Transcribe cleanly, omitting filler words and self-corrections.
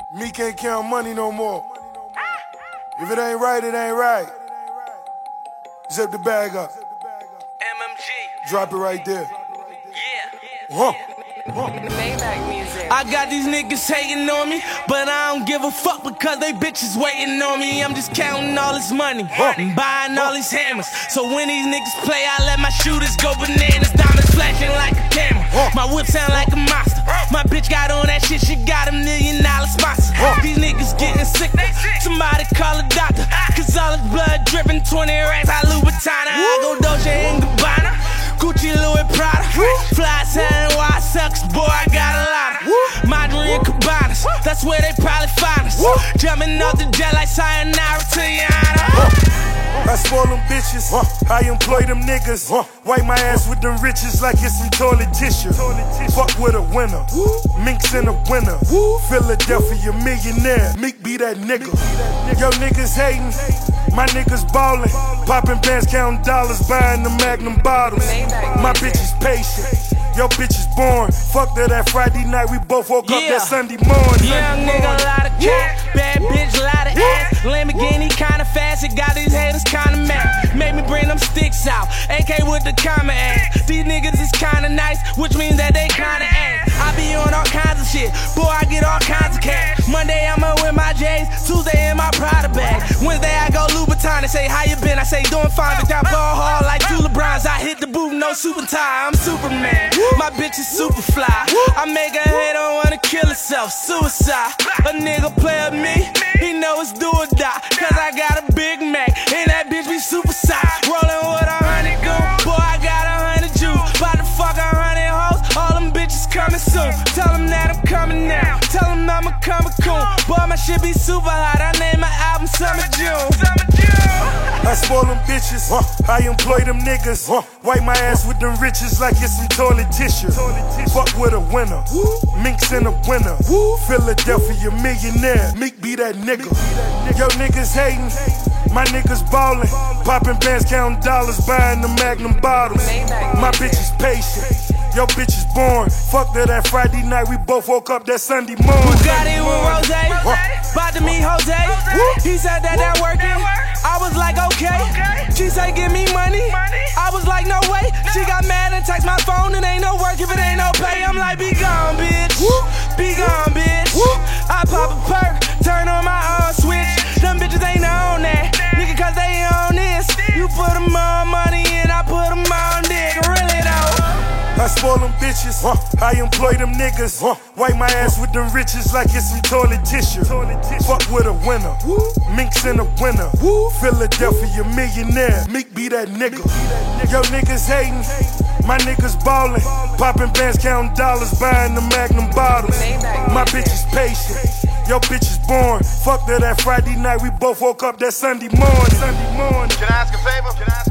Me can't count money no more. If it ain't right, it ain't right. Zip the bag up. MMG. Drop it right there. Yeah. Maybach music. I got these niggas hating on me, but I don't give a fuck because they bitches waiting on me. I'm just counting all this money and buying all these hammers. So when these niggas play, I let my shooters go bananas. Diamonds flashing like a camera. My whip sound like a monster. My bitch got on that shit, she got $1 million sponsor. These niggas getting sick, somebody call a doctor. Cause all this blood dripping, 20 racks, I Louboutana. I go Dolce and Gabbana, Gucci, Louis, Prada. Fly selling wide sucks, boy, I got a lot of Madrid and Cabanas, that's where they probably find us. Jumping off the jet like sayonara to Yana. I spoil them bitches, I employ them niggas. Wipe my ass with them riches like it's some toilet tissue. Fuck with a winner, Minks in a winner. Philadelphia millionaire, Meek be that nigga. Yo niggas hating, my niggas ballin'. Poppin' bands, counting dollars, buying the Magnum bottles. My bitch is patient, yo bitch is born. Fuck that Friday night, we both woke up that Sunday morning. Young nigga, lot of cash, bad bitch, lot of ass. Lamborghini kinda fast, it got these haters kinda mad. Made me bring them sticks out, AK with the comma ass. These niggas is kinda nice, which means that they kinda ass. I be on all kinds of shit, boy, I get all kinds of cash. Monday I'ma with my J's, Tuesday in my Prada bag. Wednesday I go Louboutin, they say how you been, I say doing fine. Bitch, I ball hard like two LeBrons, I hit the booth, no super tie, I'm Superman. My bitch is super fly, I make her hate, don't wanna kill herself, suicide. A nigga play with me, he know it's do or die. Cause I got a Big Mac, and that bitch be super size. Rolling with 100 goons, boy, I got 100 Jews. About to fuck 100 hoes, all them bitches coming soon. Tell them that I'm coming now, tell them I'm a comic coon. Boy, my shit be super hot, I name my album Summer June. I spoil them bitches, I employ them niggas. Wipe my ass with them riches like it's some toilet tissue. Fuck with a winner, Minks in a winner. Philadelphia millionaire, Meek be that nigga. Yo niggas hating, my niggas ballin'. Poppin' bands, counting dollars, buying the Magnum bottles. My bitch is patient, yo bitch is born. Fuck that Friday night, we both woke up that Sunday morning. Bugatti with Rose, about to meet Jose. He said that working, I was like okay. She said give me money, I was like no way. She got mad and text my phone, it ain't no work if it ain't no pay. I'm like be gone bitch, be gone bitch. I pop a perk, turn on my own switch. Them bitches ain't on that, nigga, cause they on this. You put them on money and I put them on dick, really though. I spoil them bitches, I employ them niggas. Wipe my ass with them riches like it's some toilet tissue. Fuck with a winner, Minks in a winner. Philadelphia millionaire, Meek be that nigga. Yo niggas hating, my niggas ballin'. Poppin' bands, counting dollars, buying the Magnum bottles. My bitch is patient, yo bitch is born. Fuck that Friday night, we both woke up that Sunday morning. Can I ask a favor?